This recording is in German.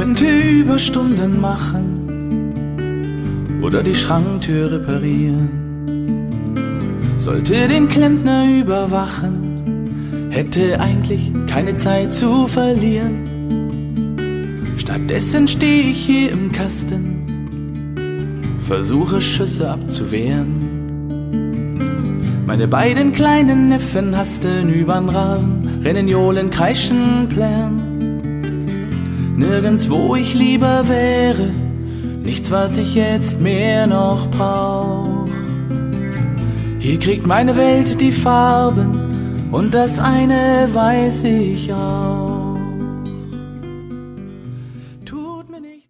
könnte Überstunden machen oder die Schranktür reparieren, sollte den Klempner überwachen, hätte eigentlich keine Zeit zu verlieren. Stattdessen stehe ich hier im Kasten, versuche Schüsse abzuwehren. Meine beiden kleinen Neffen hasten übern Rasen, rennen johlen, kreischen, plärren. Nirgends, wo ich lieber wäre, nichts, was ich jetzt mehr noch brauch. Hier kriegt meine Welt die Farben und das eine weiß ich auch.